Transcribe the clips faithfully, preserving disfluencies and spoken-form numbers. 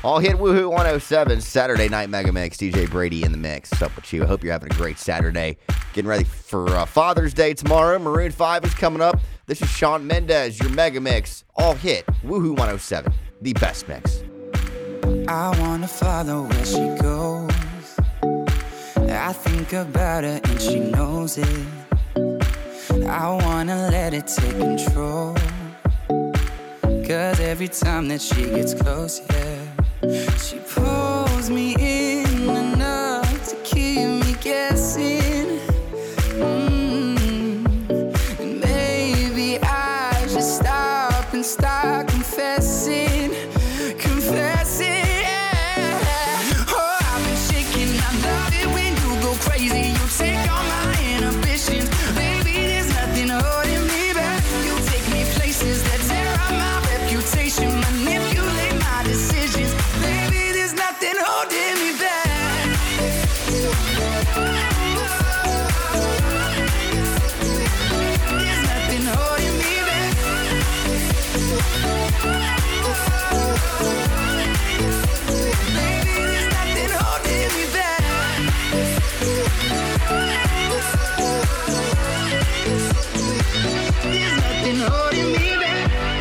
All hit Woohoo one oh seven, Saturday Night Mega Mix. D J Brady in the mix. What's up with you? I hope you're having a great Saturday. Getting ready for uh, Father's Day tomorrow. Maroon five is coming up. This is Shawn Mendes, your Mega Mix. All hit Woohoo one oh seven, the best mix. I wanna follow where she goes. I think about her and she knows it. I wanna let it take control. Cause every time that she gets close, yeah, she pulls me in enough to keep me guessing. mm. And maybe I should stop and start confessing. Confessing, yeah. Oh, I've been shaking, I love it when you go crazy. You take all my inhibitions. Baby, there's nothing holding me back. You take me places that tear up my reputation, manipulate my decisions. Baby, there's nothing holding me back. There's nothing holding me back. Baby, there's nothing holding me back. There's nothing holding me back.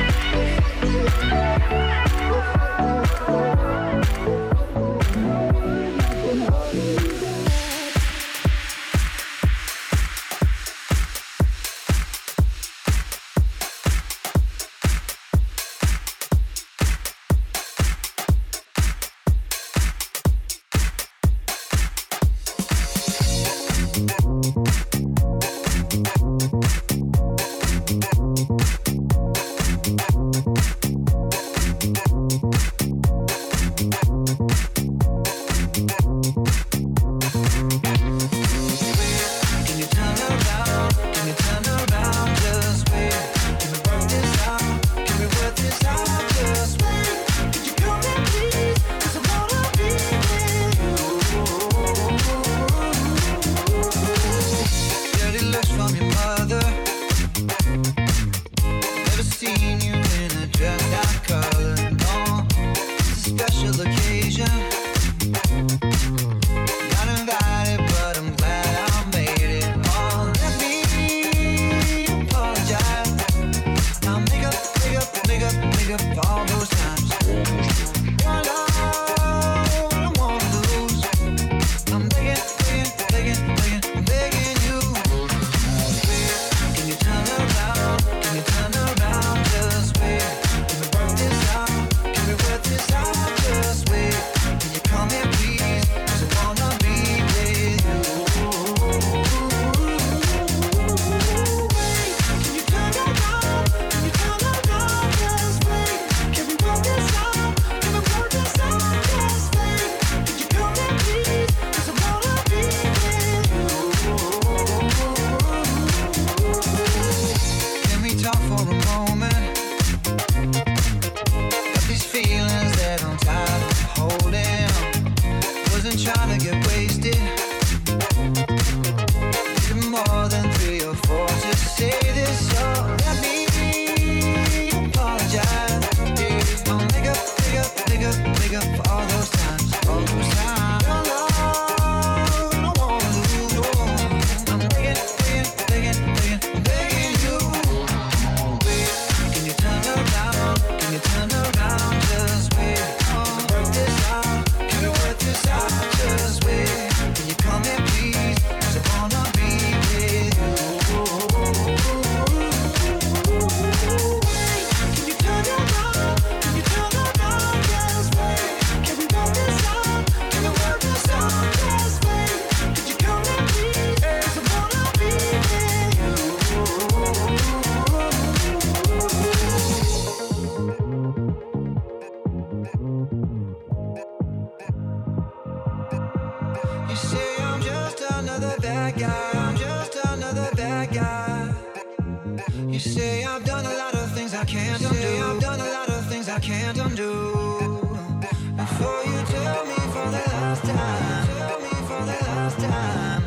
You say I've done a lot of things I can't undo. I've done a lot of things I can't undo. Before you tell me for the last time, tell me for the last time,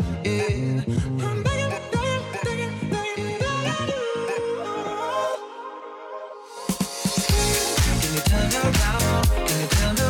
yeah. I'm begging, begging, begging, begging, begging you. Can you turn around? Can you turn around?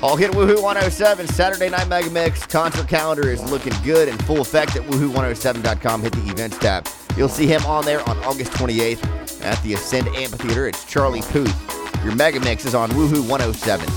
All hit Woohoo one oh seven, Saturday Night Mega Mix. Concert calendar is looking good in full effect at woohoo one oh seven dot com. Hit the events tab. You'll see him on there on August twenty-eighth at the Ascend Amphitheater. It's Charlie Puth. Your Mega Mix is on Woohoo one oh seven.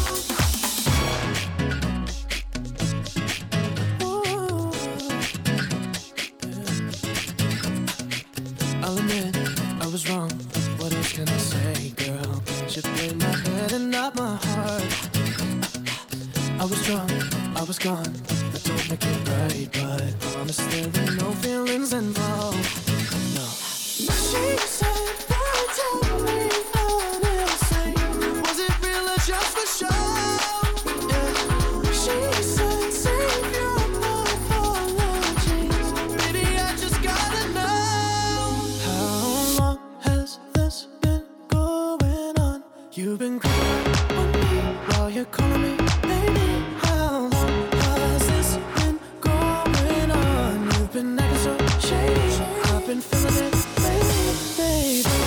I'll admit I was wrong. What else can I say, girl? Should blame my head and not my heart. I was drunk, I was gone. That don't make it right, but honestly, there were no feelings involved. No. She said, "Boy, tell me honestly, was it real or just for show?" Yeah. She said, "Save your apologies, baby. I just gotta know how long has this been going on? You've been crying on me while you're calling me." Been feeling it, baby, baby.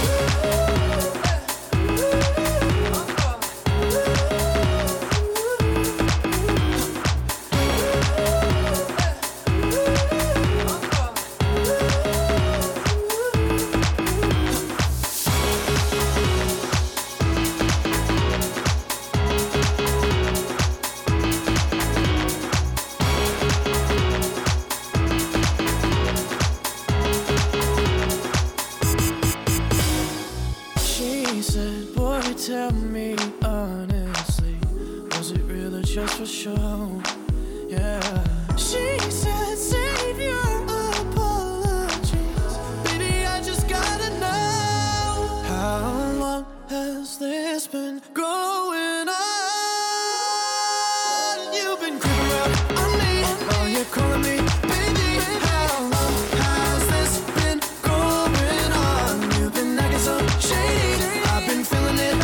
Tell me honestly, was it real or just for show? Yeah. She said, save your apologies, baby, I just gotta know how long has this been going on? You've been creeping around on me while you're calling me, baby. How long has this been going on? You've been acting so shady, I've been feeling it.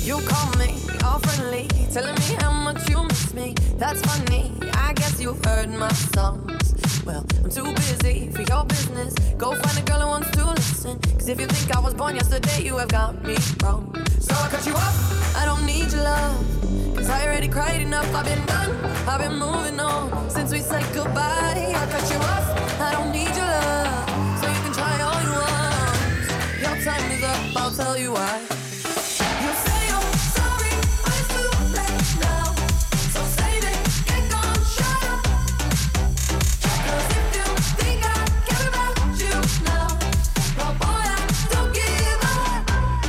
You call me all friendly, telling me how much you miss me. That's funny, I guess you've heard my songs. Well, I'm too busy for your business. Go find a girl who wants to listen. Cause if you think I was born yesterday, you have got me wrong. So I cut you off, I don't need your love. Cause I already cried enough, I've been done, I've been moving on. Since we said goodbye, I cut you off, I don't need your love. So you can try all you want. Your time is up, I'll tell you why. You say you're sorry, but it's too late now. So save it, get gone, shut up. Cause if you think I care about you now, well boy, I don't give up.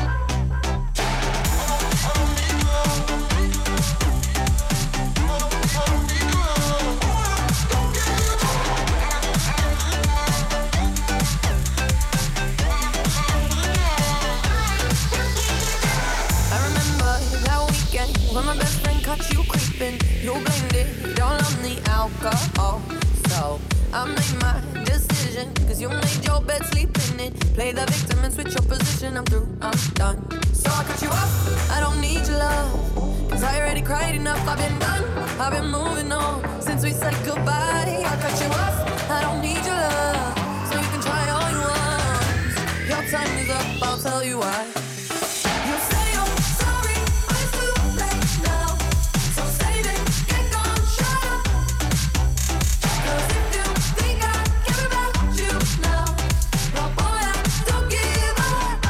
I remember that weekend when my best friend caught you creeping. You blamed it all on the alcohol. So I made my decision, cause you made your bed, sleep in it. Play the victim and switch your position. I'm through, I'm done. So I cut you off, I don't need your love. Cause I already cried enough, I've been done, I've been moving on. Since we said goodbye, I cut you off, I don't need your love. So you can try all you want. Your time is up, I'll tell you why. You say you're sorry, but it's too late now. So save it, get gone, shut up. Cause if you think I care about you now, well boy, I don't give up.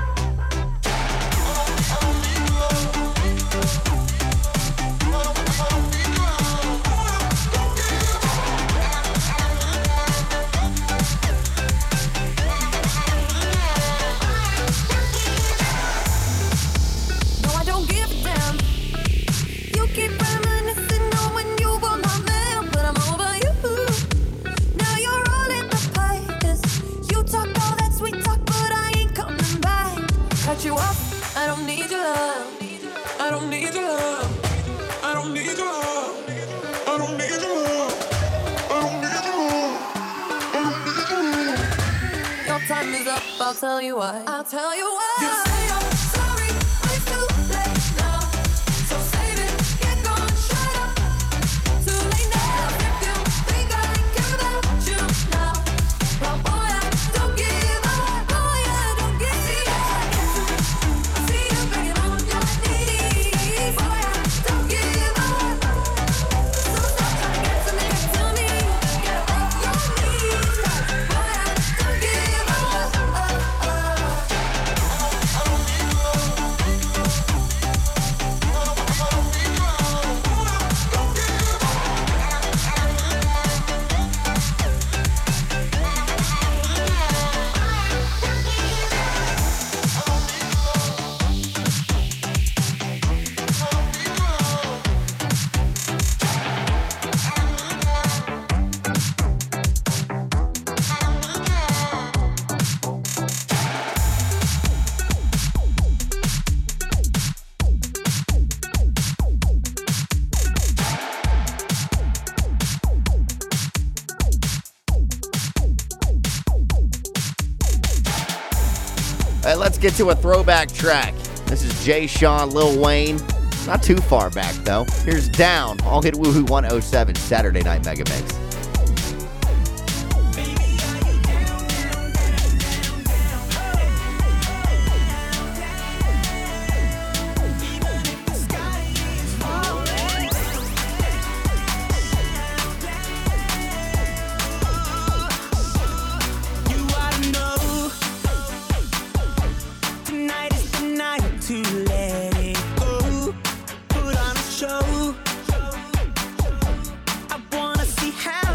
No, I don't give a damn. You keep reminiscing on when you were my man, but I'm over you. Now you're all in the place. You talk all that sweet talk, but I ain't coming back. Cut you off, I don't need your love. I don't need your love. I don't need your love. I don't need your love. I don't need your love. I don't need your love. Your time is up, I'll tell you why. I'll tell you why. You say you're sorry, but it's too late now. So save it, get gone, shut up. Too late now. If you think I care about you now, well boy, I don't give up. Boy, I don't give up. I see you begging on your knees. Boy, I don't give up. So stop trying to get to me, get to me. Get off your knees. Boy, I don't give up. All right, let's get to a throwback track. This is Jay Sean, Lil Wayne. Not too far back, though. Here's Down. All hit Woohoo one oh seven, Saturday Night Mega Mix. You ought to know tonight is the night to let it go. Put on a show. I wanna see how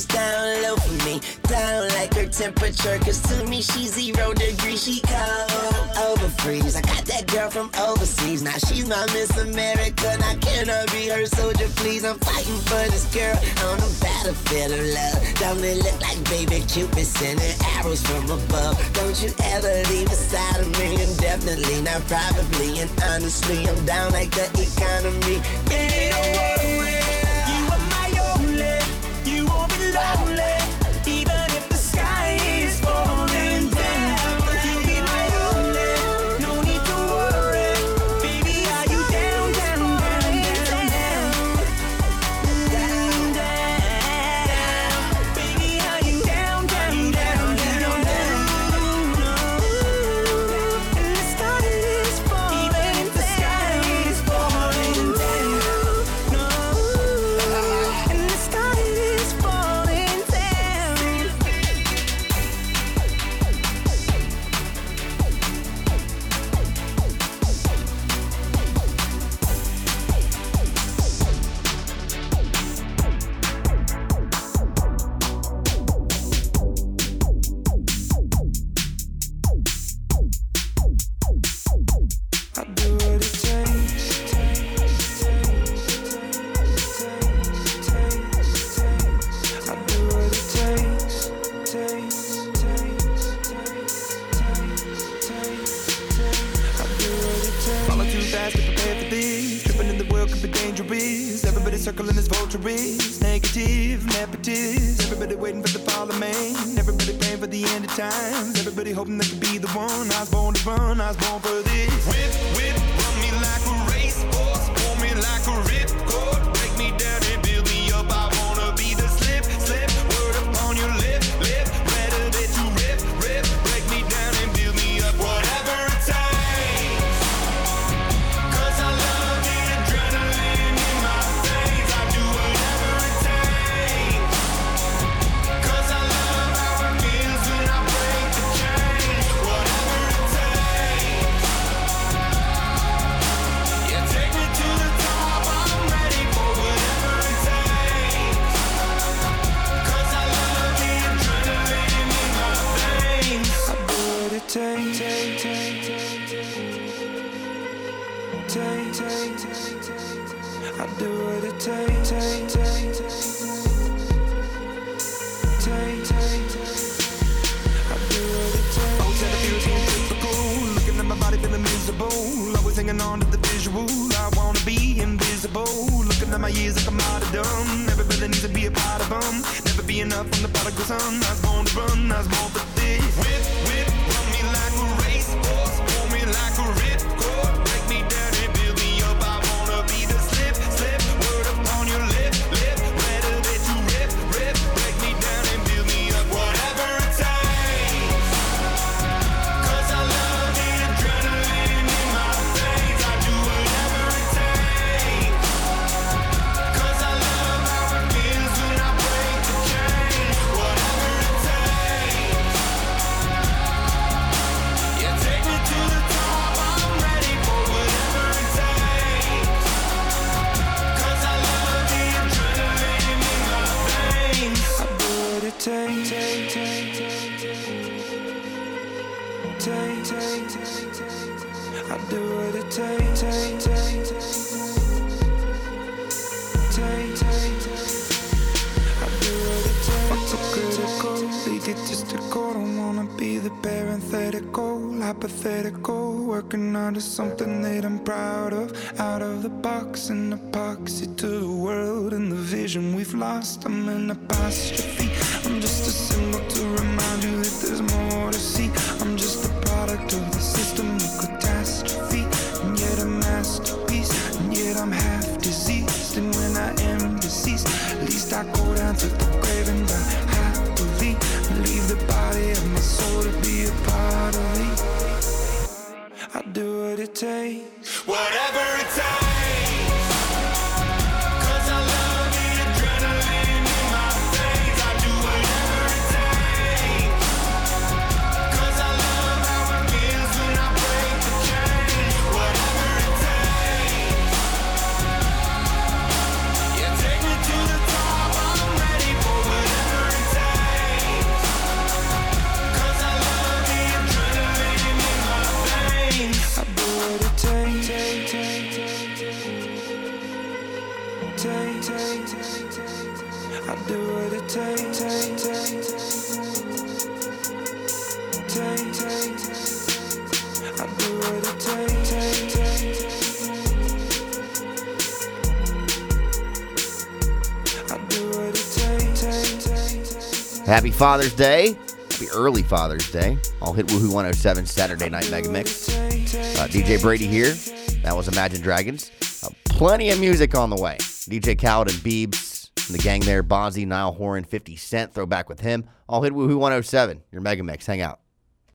is down low for me. Down like her temperature, cause to me she's zero degrees, she cold. Over freeze, I got that girl from overseas. Now she's my Miss America, now can I be her soldier, please? I'm fighting for this girl on the battlefield of love. Don't it look like baby Cupid sending arrows from above? Don't you ever leave aside of me, and definitely not probably. And honestly, I'm down like the economy. Yeah, don't worry. You are my only, you won't be lonely, even if the sky is falling down. You'll be my only, no need to worry. Baby, are you down, down, down, down, down, down, down? Baby, are you down, down, down, down, down? And the sky is falling, even if the sky is falling down. And the sky is falling down. I do what it takes. I do what it takes. I do what it takes. Falling too fast to prepare for this. Tripping in the world could be dangerous. Everybody circling as vultures. Negative, nepotist. Everybody waiting for the fall of man. Everybody praying for the end of times. Everybody hoping they could be the one. I was born to run, I was born for this. Whip, whip, run me like a racehorse. Pull me like a ripcord. Break me down and build me up. I wanna be the slip, slip. Word upon your lip, lip. Better that you rip, rip. Break me down and build me up. Whatever it takes. Cause I love the adrenaline in my veins. I do whatever it takes. Cause I love how it feels when I break the chains. Whatever it takes. Yeah, take me to the top. I'm ready for whatever it takes. Cause I love the adrenaline in my veins. I do what it takes. Take, take, take, take, take. I do what it takes. Take, take, take, take. I do what it takes. Oh, said it feels so typical. Looking at my body feeling miserable. Always hanging on to the visual. I wanna be invisible. Looking at my years like I'm out of done. Everybody needs to be a part of them. Never be enough from the prodigal son. I was born to run, I was born for this. Whip, whip, run me like a racehorse. Pull me like a ripcord. Break me down and build me up. I wanna be the slip, slip. Word upon your lip, lip. Better that you rip, rip. Break me down and build me up. Whatever it takes. Cause I love the adrenaline in my veins. I do whatever it takes. Cause I love how it feels when I break the chains. Whatever it takes. Yeah, take me to the top. I'm ready for whatever it takes. Cause I love the adrenaline in my veins. I do what it takes. Take, take, take, take, take. I do what it takes. Take, take, take, take. I do what it takes. I'm so critical, egotistical. Don't wanna be the parenthetical, hypothetical. Working on to something that I'm proud of. Out of the box, an epoxy to the world and the vision we've lost. I'm an apostrophe. I'm just a symbol to remind you that there's more to see. I'm just a product of the system of catastrophe, and yet a masterpiece. And yet I'm half diseased, and when I am deceased, at least I go down to the grave and die happily, and leave the body of my soul to be a part of me. I do what it takes. Whatever it takes. Cause I love the adrenaline in my veins. I do Happy Father's Day. Happy early Father's Day. I'll hit Woohoo one oh seven Saturday Night Mega Mix. Uh, D J Brady here. That was Imagine Dragons. Uh, plenty of music on the way. D J Khaled and Biebs and the gang there. Bonzi, Niall Horan, fifty Cent. Throwback with him. I'll hit Woohoo one oh seven. Your Mega Mix. Hang out.